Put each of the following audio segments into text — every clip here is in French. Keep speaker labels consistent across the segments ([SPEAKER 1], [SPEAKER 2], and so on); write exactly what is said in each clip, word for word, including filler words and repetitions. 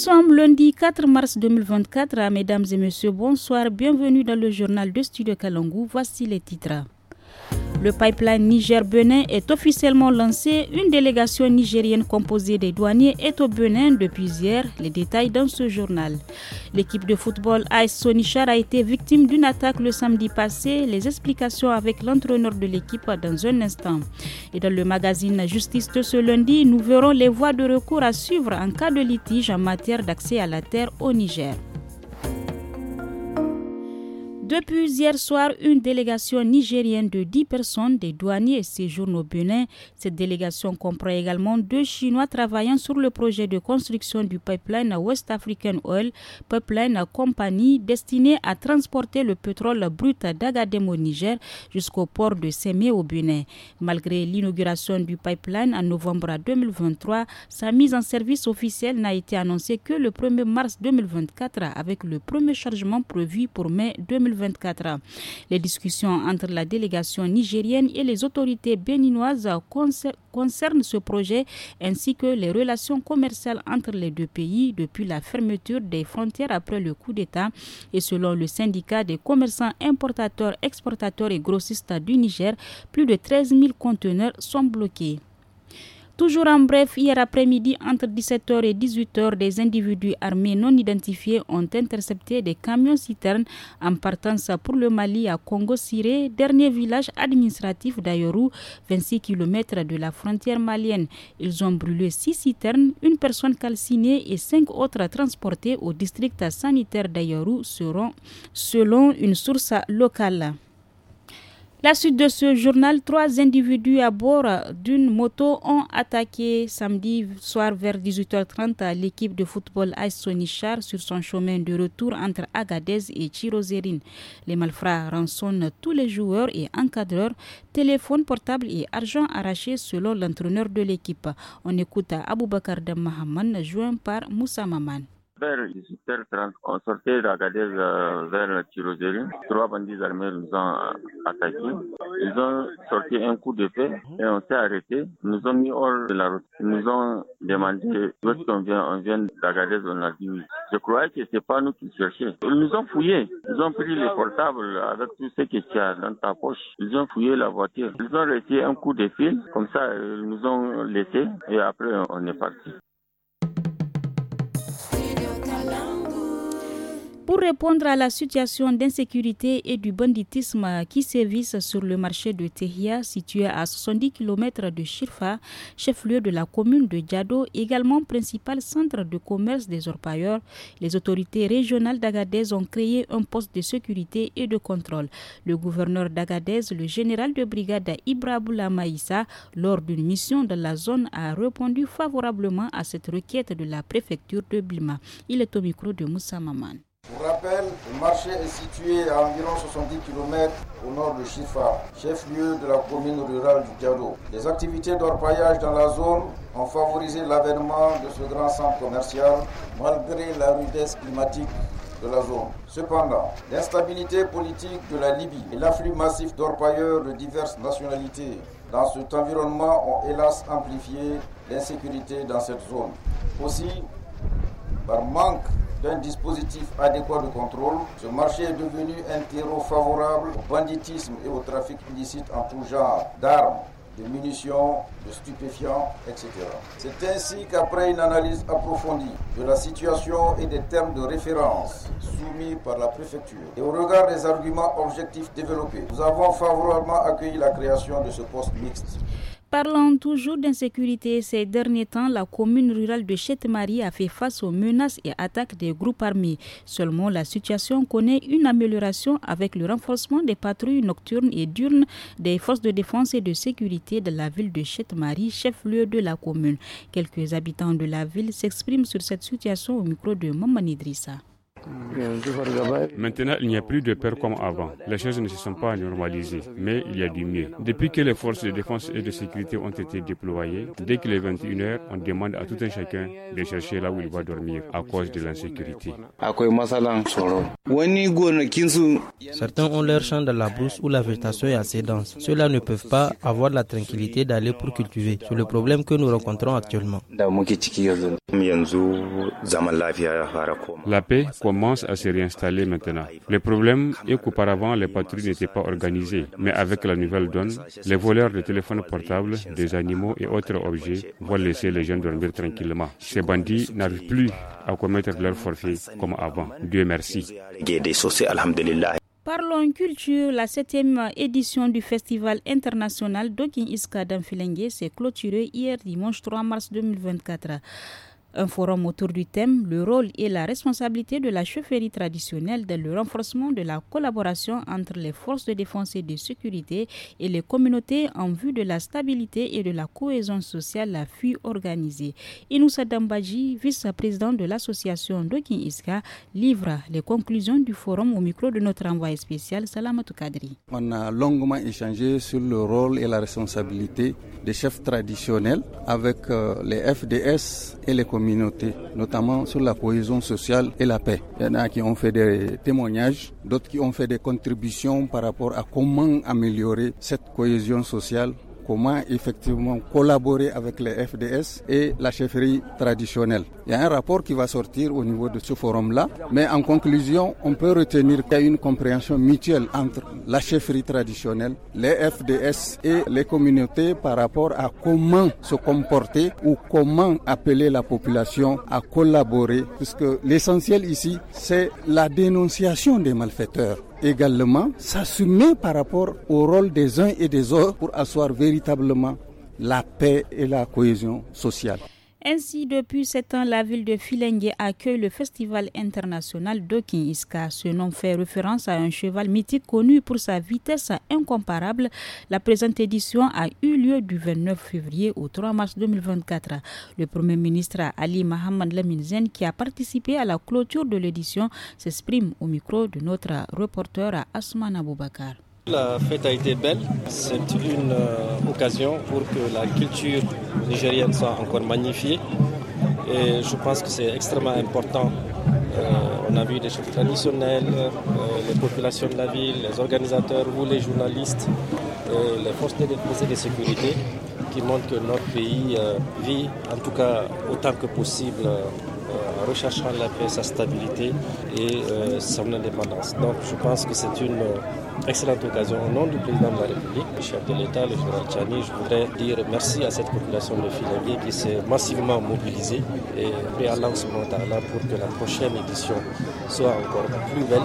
[SPEAKER 1] sommes lundi quatre mars deux mille vingt-quatre. Mesdames et messieurs, bonsoir. Bienvenue dans le journal de Studio Kalangou. Voici les titres. Le pipeline Niger-Benin est officiellement lancé. Une délégation nigérienne composée des douaniers est au Benin depuis hier. Les détails dans ce journal. L'équipe de football A S Sonichar a été victime d'une attaque le samedi passé. Les explications avec l'entraîneur de l'équipe dans un instant. Et dans le magazine Justice de ce lundi, nous verrons les voies de recours à suivre en cas de litige en matière d'accès à la terre au Niger. Depuis hier soir, une délégation nigérienne de dix personnes, des douaniers, séjourne au Bénin. Cette délégation comprend également deux Chinois travaillant sur le projet de construction du pipeline West African Oil, pipeline compagnie destinée à transporter le pétrole brut d'Agadem au Niger jusqu'au port de Sémé au Bénin. Malgré l'inauguration du pipeline en novembre deux mille vingt-trois, sa mise en service officielle n'a été annoncée que le premier mars deux mille vingt-quatre avec le premier chargement prévu pour mai deux mille vingt-quatre. Les discussions entre la délégation nigérienne et les autorités béninoises concernent ce projet ainsi que les relations commerciales entre les deux pays depuis la fermeture des frontières après le coup d'État. Et selon le syndicat des commerçants importateurs, exportateurs et grossistes du Niger, plus de treize mille conteneurs sont bloqués. Toujours en bref, hier après-midi, entre dix-sept heures et dix-huit heures, des individus armés non identifiés ont intercepté des camions-citernes en partance pour le Mali à Congo-Siré, dernier village administratif d'Ayoru, vingt-six kilomètres de la frontière malienne. Ils ont brûlé six citernes, une personne calcinée et cinq autres transportées au district sanitaire d'Ayoru selon une source locale. La suite de ce journal, trois individus à bord d'une moto ont attaqué samedi soir vers dix-huit heures trente l'équipe de football A S Sonichar sur son chemin de retour entre Agadez et Chirozérine. Les malfrats rançonnent tous les joueurs et encadreurs, téléphones portables et argent arraché selon l'entraîneur de l'équipe. On écoute Aboubakar Damahaman, joint par Moussa Maman.
[SPEAKER 2] Vers dix-huit heures trente, on sortait d'Agadez euh, vers Chirozérine. Trois bandits armés nous ont attaqués. Ils ont sorti un coup de feu et on s'est arrêté. Ils nous ont mis hors de la route. Ils nous ont demandé d'où est-ce qu'on vient. On vient d'Agadez, on a dit oui. Je croyais que c'est pas nous qui cherchions. Ils nous ont fouillés. Ils ont pris les portables avec tout ce que tu as dans ta poche. Ils ont fouillé la voiture. Ils ont retiré un coup de fil. Comme ça, ils nous ont laissés et après on est parti.
[SPEAKER 1] Pour répondre à la situation d'insécurité et du banditisme qui sévissent sur le marché de Tehia, situé à soixante-dix kilomètres de Chirfa, chef-lieu de la commune de Diado, également principal centre de commerce des orpailleurs, les autorités régionales d'Agadez ont créé un poste de sécurité et de contrôle. Le gouverneur d'Agadez, le général de brigade Ibraboula Maïssa, lors d'une mission dans la zone, a répondu favorablement à cette requête de la préfecture de Bilma. Il est au micro de Moussa Maman.
[SPEAKER 3] Pour rappel, le marché est situé à environ soixante-dix kilomètres au nord de Chirfa, chef-lieu de la commune rurale du Diado. Les activités d'orpaillage dans la zone ont favorisé l'avènement de ce grand centre commercial malgré la rudesse climatique de la zone. Cependant, l'instabilité politique de la Libye et l'afflux massif d'orpailleurs de diverses nationalités dans cet environnement ont hélas amplifié l'insécurité dans cette zone. Aussi, par manque d'un dispositif adéquat de contrôle, ce marché est devenu un terreau favorable au banditisme et au trafic illicite en tout genre d'armes, de munitions, de stupéfiants, et cetera. C'est ainsi qu'après une analyse approfondie de la situation et des termes de référence soumis par la préfecture et au regard des arguments objectifs développés, nous avons favorablement accueilli la création de ce poste mixte.
[SPEAKER 1] Parlant toujours d'insécurité, ces derniers temps, la commune rurale de Chetmari a fait face aux menaces et attaques des groupes armés. Seulement, la situation connaît une amélioration avec le renforcement des patrouilles nocturnes et diurnes des forces de défense et de sécurité de la ville de Chetmari, chef-lieu de la commune. Quelques habitants de la ville s'expriment sur cette situation au micro de Maman Idrissa.
[SPEAKER 4] Maintenant, il n'y a plus de peur comme avant. Les choses ne se sont pas normalisées, mais il y a du mieux. Depuis que les forces de défense et de sécurité ont été déployées, dès qu'il est vingt et une heures, on demande à tout un chacun de chercher là où il va dormir à cause de l'insécurité.
[SPEAKER 5] Certains ont leur champ dans la brousse où la végétation est assez dense. Ceux-là ne peuvent pas avoir la tranquillité d'aller pour cultiver. C'est le problème que nous rencontrons actuellement.
[SPEAKER 4] La paix commence à se réinstaller maintenant. Le problème est qu'auparavant, les patrouilles n'étaient pas organisées. Mais avec la nouvelle donne, les voleurs de téléphones portables, des animaux et autres objets vont laisser les gens dormir tranquillement. Ces bandits n'arrivent plus à commettre leurs forfaits comme avant. Dieu merci.
[SPEAKER 1] Parlons culture, la septième édition du Festival international Dokin Iska d'Amfilengue s'est clôturée hier dimanche trois mars deux mille vingt-quatre. Un forum autour du thème « Le rôle et la responsabilité de la chefferie traditionnelle dans le renforcement de la collaboration entre les forces de défense et de sécurité et les communautés en vue de la stabilité et de la cohésion sociale » fut organisé. Inoussa Dambaji, vice-président de l'association Dokin Iska, livre les conclusions du forum au micro de notre envoyé spécial Salamatou Kadri.
[SPEAKER 6] On a longuement échangé sur le rôle et la responsabilité des chefs traditionnels avec euh, les F D S et les communautés, notamment sur la cohésion sociale et la paix. Il y en a qui ont fait des témoignages, d'autres qui ont fait des contributions par rapport à comment améliorer cette cohésion sociale, comment effectivement collaborer avec les F D S et la chefferie traditionnelle. Il y a un rapport qui va sortir au niveau de ce forum-là, mais en conclusion, on peut retenir qu'il y a une compréhension mutuelle entre la chefferie traditionnelle, les F D S et les communautés par rapport à comment se comporter ou comment appeler la population à collaborer, puisque l'essentiel ici, c'est la dénonciation des malfaiteurs. Également, s'assumer par rapport au rôle des uns et des autres pour asseoir véritablement la paix et la cohésion sociale.
[SPEAKER 1] Ainsi, depuis sept ans, la ville de Filengue accueille le festival international Dokin Iska. Ce nom fait référence à un cheval mythique connu pour sa vitesse incomparable. La présente édition a eu lieu du vingt-neuf février au trois mars deux mille vingt-quatre. Le Premier ministre Ali Mohamed Lamine Zen, qui a participé à la clôture de l'édition, s'exprime au micro de notre reporter Asman Aboubakar.
[SPEAKER 7] La fête a été belle, c'est une euh, occasion pour que la culture nigérienne soit encore magnifiée et je pense que c'est extrêmement important. Euh, on a vu des chefs traditionnels, euh, les populations de la ville, les organisateurs, vous les journalistes, euh, les forces de défense et de sécurité qui montrent que notre pays euh, vit en tout cas autant que possible euh, en recherchant la paix, sa stabilité et euh, son indépendance. Donc je pense que c'est une euh, excellente occasion. Au nom du président de la République, le chef de l'État, le général Tchani, je voudrais dire merci à cette population de Filengue qui s'est massivement mobilisée et prie Allah subhanahu wa ta'ala pour que la prochaine édition soit encore plus belle.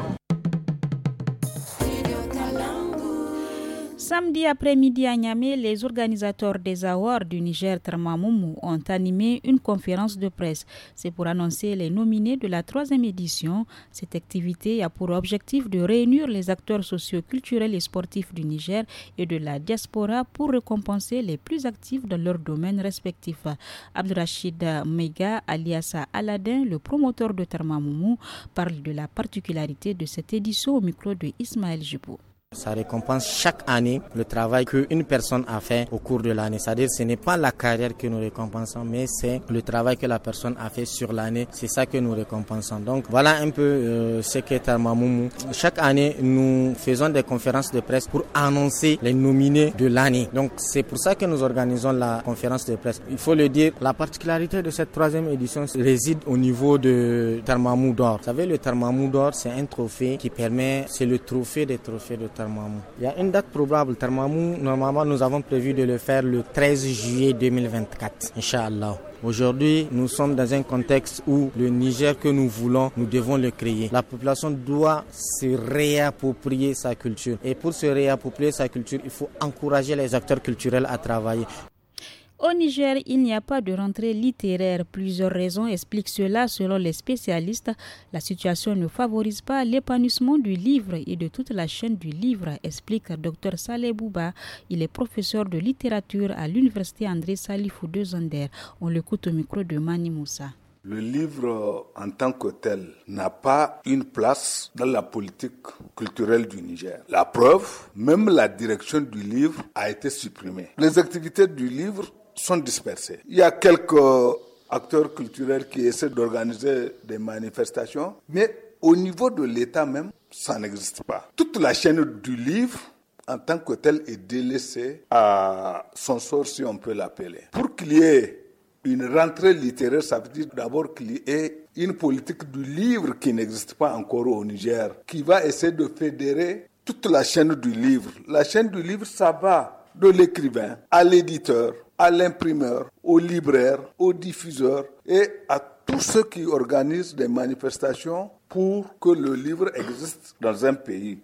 [SPEAKER 1] Samedi après-midi à Niamey, les organisateurs des Awards du Niger Tarmamoumou ont animé une conférence de presse. C'est pour annoncer les nominés de la troisième édition. Cette activité a pour objectif de réunir les acteurs socio-culturels et sportifs du Niger et de la diaspora pour récompenser les plus actifs dans leurs domaines respectifs. Abdrachid Meiga, alias Aladin, le promoteur de Tarmamoumou, parle de la particularité de cette édition au micro de Ismaël Jibou.
[SPEAKER 5] Ça récompense chaque année le travail qu'une personne a fait au cours de l'année. C'est-à-dire ce n'est pas la carrière que nous récompensons, mais c'est le travail que la personne a fait sur l'année. C'est ça que nous récompensons. Donc voilà un peu euh, ce qu'est Tarmamoumou. Chaque année, nous faisons des conférences de presse pour annoncer les nominés de l'année. Donc c'est pour ça que nous organisons la conférence de presse. Il faut le dire, la particularité de cette troisième édition réside au niveau de Tarmamou d'or. Vous savez, le Tarmamou d'or, c'est un trophée qui permet, c'est le trophée des trophées de Tarmamou. Il y a une date probable. Tarmamou, normalement, nous avons prévu de le faire le treize juillet deux mille vingt-quatre, Inch'Allah. Aujourd'hui, nous sommes dans un contexte où le Niger que nous voulons, nous devons le créer. La population doit se réapproprier sa culture. Et pour se réapproprier sa culture, il faut encourager les acteurs culturels à travailler.
[SPEAKER 1] Au Niger, il n'y a pas de rentrée littéraire. Plusieurs raisons expliquent cela selon les spécialistes. La situation ne favorise pas l'épanouissement du livre et de toute la chaîne du livre, explique Dr Saleh Bouba. Il est professeur de littérature à l'université André Salifou de Zander. On l'écoute au micro de Mani Moussa.
[SPEAKER 8] Le livre en tant que tel n'a pas une place dans la politique culturelle du Niger. La preuve, même la direction du livre a été supprimée. Les activités du livre sont dispersées. Il y a quelques acteurs culturels qui essaient d'organiser des manifestations, mais au niveau de l'État même, ça n'existe pas. Toute la chaîne du livre, en tant que telle, est délaissée à son sort, si on peut l'appeler. Pour qu'il y ait une rentrée littéraire, ça veut dire d'abord qu'il y ait une politique du livre qui n'existe pas encore au Niger, qui va essayer de fédérer toute la chaîne du livre. La chaîne du livre, ça va de l'écrivain à l'éditeur, à l'imprimeur, au libraire, au diffuseur et à tous ceux qui organisent des manifestations pour que le livre existe dans un pays.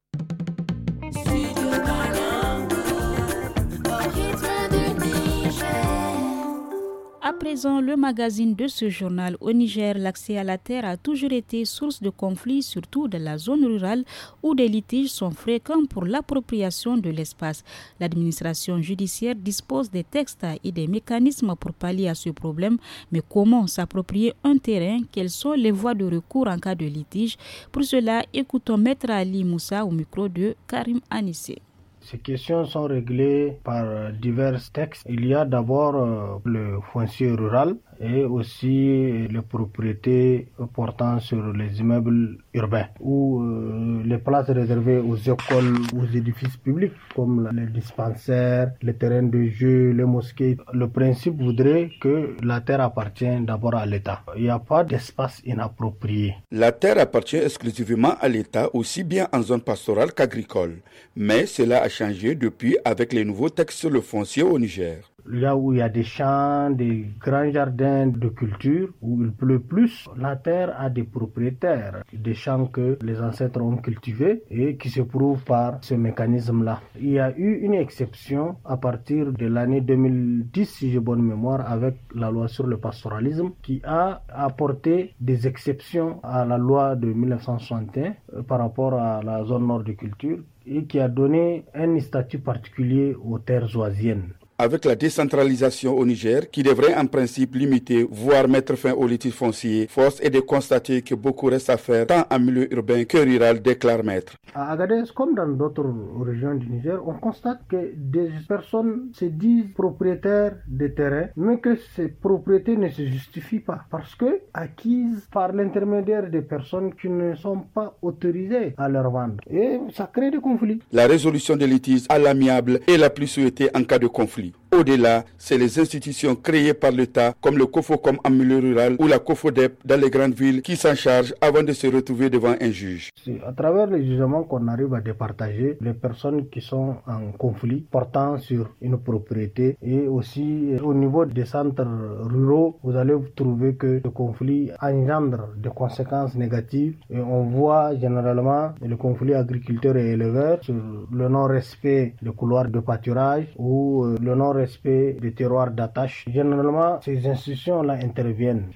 [SPEAKER 1] À présent, le magazine de ce journal au Niger, l'accès à la terre a toujours été source de conflits, surtout dans la zone rurale où des litiges sont fréquents pour l'appropriation de l'espace. L'administration judiciaire dispose des textes et des mécanismes pour pallier à ce problème, mais comment s'approprier un terrain? Quelles sont les voies de recours en cas de litige? Pour cela, écoutons Maître Ali Moussa au micro de Karim Anissé.
[SPEAKER 9] Ces questions sont réglées par divers textes. Il y a d'abord euh, le foncier rural et aussi les propriétés portant sur les immeubles urbains ou euh, les places réservées aux écoles, aux édifices publics comme les dispensaires, les terrains de jeu, les mosquées. Le principe voudrait que la terre appartient d'abord à l'État. Il n'y a pas d'espace inapproprié.
[SPEAKER 10] La terre appartient exclusivement à l'État, aussi bien en zone pastorale qu'agricole. Mais cela a changé depuis avec les nouveaux textes sur le foncier au Niger.
[SPEAKER 9] Là où il y a des champs, des grands jardins de culture, où il pleut plus, la terre a des propriétaires, des champs que les ancêtres ont cultivés et qui se prouvent par ce mécanisme-là. Il y a eu une exception à partir de l'année deux mille dix, si j'ai bonne mémoire, avec la loi sur le pastoralisme, qui a apporté des exceptions à la loi de mille neuf cent soixante et un par rapport à la zone nord de culture et qui a donné un statut particulier aux terres oisiennes.
[SPEAKER 10] Avec la décentralisation au Niger, qui devrait en principe limiter, voire mettre fin aux litiges fonciers, force est de constater que beaucoup reste à faire, tant en milieu urbain que rural, déclare Maître.
[SPEAKER 9] À Agadez, comme dans d'autres régions du Niger, on constate que des personnes se disent propriétaires des terrains, mais que ces propriétés ne se justifient pas, parce que acquises par l'intermédiaire des personnes qui ne sont pas autorisées à leur vendre. Et ça crée des conflits.
[SPEAKER 10] La résolution des litiges à l'amiable est la plus souhaitée en cas de conflit. Au-delà, c'est les institutions créées par l'État, comme le COFOCOM en milieu rural ou la COFODEP dans les grandes villes, qui s'en chargent avant de se retrouver devant un juge.
[SPEAKER 9] C'est à travers les jugements qu'on arrive à départager les personnes qui sont en conflit portant sur une propriété. Et aussi, au niveau des centres ruraux, vous allez trouver que ce conflit engendre des conséquences négatives. Et on voit généralement le conflit agriculteurs et éleveurs sur le non-respect des couloirs de pâturage ou le non-respect respect des terroirs d'attache. Généralement, ces institutions-là interviennent.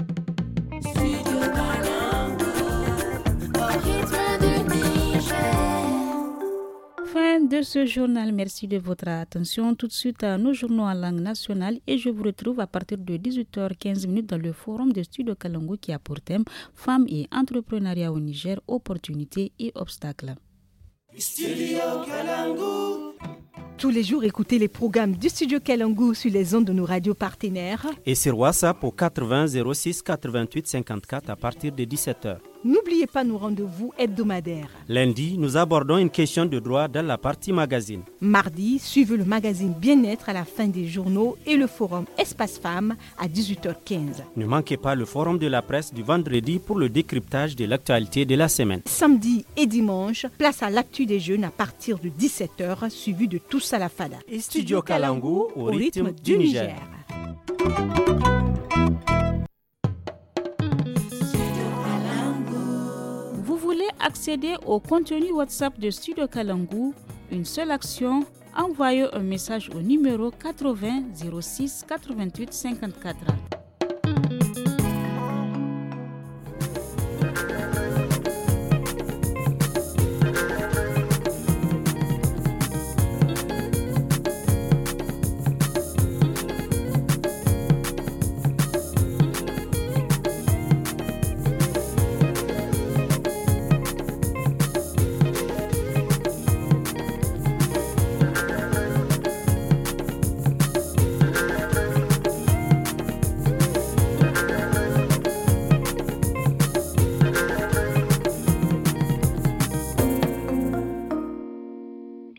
[SPEAKER 1] Fin de ce journal. Merci de votre attention. Tout de suite à nos journaux en langue nationale et je vous retrouve à partir de dix-huit heures quinze dans le forum de Studio Kalangu qui a pour thème Femmes et entrepreneuriat au Niger, opportunités et obstacles.
[SPEAKER 11] Studio Kalangu. Tous les jours, écoutez les programmes du Studio Kalangu sur les ondes de nos radios partenaires.
[SPEAKER 12] Et sur WhatsApp au quatre-vingts zéro six quatre-vingt-huit cinquante-quatre à partir de dix-sept heures.
[SPEAKER 11] N'oubliez pas nos rendez-vous hebdomadaires.
[SPEAKER 12] Lundi, nous abordons une question de droit dans la partie magazine.
[SPEAKER 11] Mardi, suivez le magazine Bien-être à la fin des journaux et le forum Espace Femmes à dix-huit heures quinze.
[SPEAKER 12] Ne manquez pas le forum de la presse du vendredi pour le décryptage de l'actualité de la semaine.
[SPEAKER 11] Samedi et dimanche, place à l'actu des jeunes à partir de dix-sept heures, suivi de Tous à la Fada.
[SPEAKER 12] Et Studio Kalangu au, au rythme, rythme du Niger. Niger.
[SPEAKER 1] Accéder au contenu WhatsApp de Studio Kalangu, une seule action, envoyez un message au numéro quatre-vingts zéro six quatre-vingt-huit cinquante-quatre.